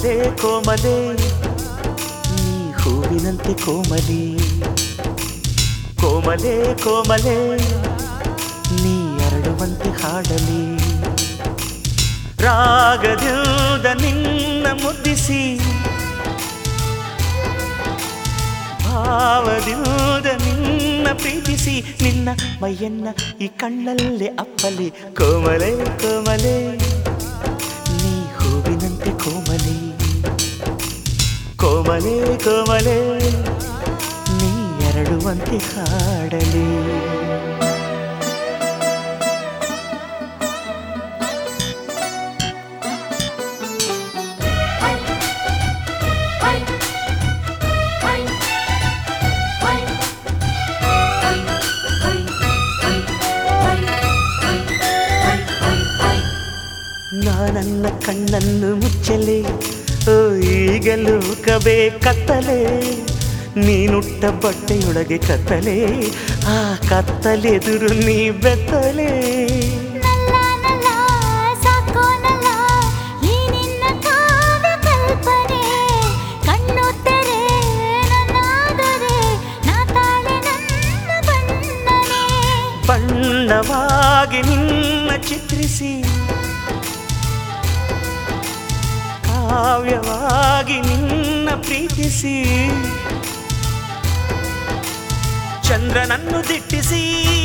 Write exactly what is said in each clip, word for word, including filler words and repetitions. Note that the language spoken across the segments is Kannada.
ಕೋಮಲೆ ಕೋಮಲೆ ನೀ ಹೂವಿನಂತೆ ಕೋಮಲಿ, ಕೋಮಲೆ ಕೋಮಲೆ ನೀ ಅರಳುವಂತೆ ಹಾಡಲಿ. ರಾಗದಿಂದ ನಿನ್ನ ಮುದ್ದಿಸಿ, ಭಾವದಿಂದ ನಿನ್ನ ಪ್ರೀತಿಸಿ, ನಿನ್ನ ಮೈಯನ್ನ ಈ ಕಣ್ಣಲ್ಲೇ ಅಪ್ಪಲಿ. ಕೋಮಲೆ ಕೋಮಲೆ ನೀ ಹೂವಿನಂತೆ ಕೋಮಲಿ, ಕೋಮಲೆ ಕೋಮಲೆ ನೀ ಎರಡುವಂತೆ ಹಾಡಲಿ. ನಾನನ್ನ ಕಣ್ಣನ್ನು ಮುಚ್ಚಲೆ, ಓ ಈಗಲೂ ಕಬೆ ಕತ್ತಲೆ, ನೀನುಟ್ಟ ಬಟ್ಟೆಯೊಳಗೆ ಕತ್ತಲೆ, ಆ ಕತ್ತಲೆದುರು ನೀ ಬೆತ್ತಲೆ. ಬಣ್ಣವಾಗಿ ನಿನ್ನ ಚಿತ್ರಿಸಿ, ಕಾವ್ಯವಾಗಿ ನಿನ್ನ ಪ್ರೀತಿಸಿ, ಚಂದ್ರನನ್ನು ದಿಟ್ಟಿಸಿ,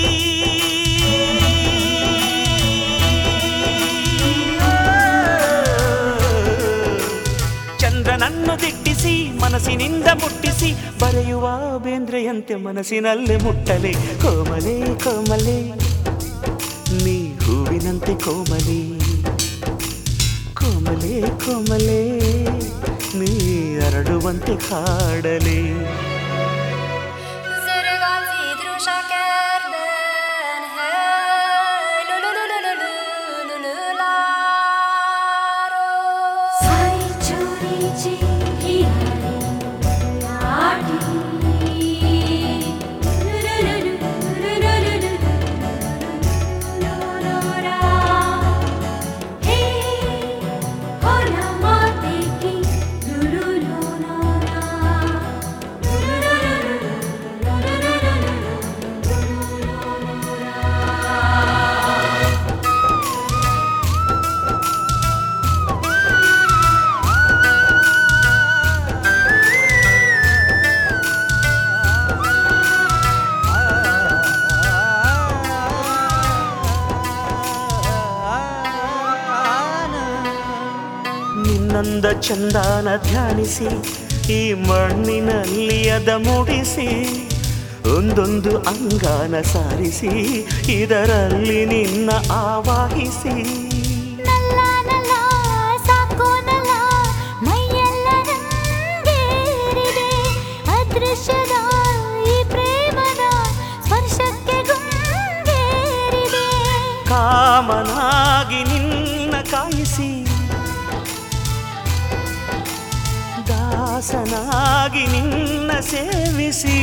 ಚಂದ್ರನನ್ನು ದಿಟ್ಟಿಸಿ ಮನಸ್ಸಿನಿಂದ ಮುಟ್ಟಿಸಿ, ಬರೆಯುವ ಬೇಂದ್ರೆಯಂತೆ ಮನಸ್ಸಿನಲ್ಲೇ ಮುಟ್ಟಲೆ. ಕೋಮಲೆ ಕೋಮಲೆ ನೀ ಹೂವಿನಂತೆ ಕೋಮಲಿ, ಕೋಮಲೆ ಕೋಮಲೆ ನೀ ಅರಳುವಂತೆ ಹಾಡಲಿ. ನಿನ್ನಂದ ಚಂದಾನ ಧ್ಯಾನಿಸಿ, ಈ ಮಣ್ಣಿನಲ್ಲಿ ಅದ ಮೂಡಿಸಿ, ಒಂದೊಂದು ಅಂಗಾನ ಸಾರಿಸಿ, ಇದರಲ್ಲಿ ನಿನ್ನ ಆವಾಹಿಸಿ. ಕಾಮನಾಗಿ ನಿನ್ನ ಕಾಯಿಸಿ, ದಾಸನಾಗಿ ನಿನ್ನ ಸೇವಿಸಿ,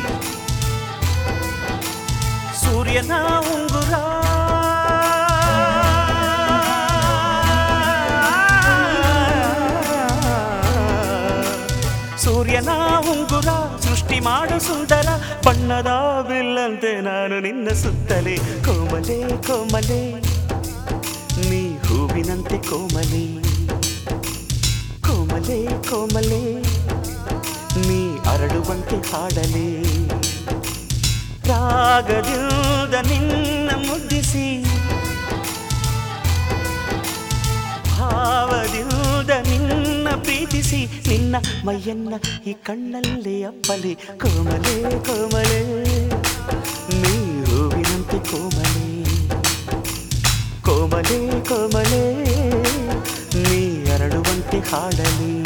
ಸೂರ್ಯನ ಉಂಗುರ ಸೂರ್ಯನ ಉಂಗುರ ಸೃಷ್ಟಿ ಮಾಡು ಸುಂದರ, ಬಣ್ಣದ ಬಿಲ್ಲಂತೆ ನಾನು ನಿನ್ನ ಸುತ್ತಲೆ. ಕೋಮಲೆ ಕೋಮಲೆ ನೀ ಹೂವಿನಂತೆ ಕೋಮಲಿ, ಕೋಮಲೆ ಕೋಮಲೆ ನೀ ಅರಳುವಂತೆ ಹಾಡಲಿ. ರಾಗದಿಂದ ನಿನ್ನ ಮುದ್ದಿಸಿ, ಭಾವದಿಂದ ನಿನ್ನ ಪ್ರೀತಿಸಿ, ನಿನ್ನ ಮೈಯನ್ನ ಈ ಕಣ್ಣಲ್ಲೇ ಅಪ್ಪಲಿ. ಕೋಮಲೆ ಕೋಮಲೆ ನೀ ಹೂವಿನಂತೆ ಕೋಮಲೆ, ಕೋಮಲೆ ಕೋಮಲೆ ನೀ ಅರಳುವಂತೆ ಹಾಡಲಿ.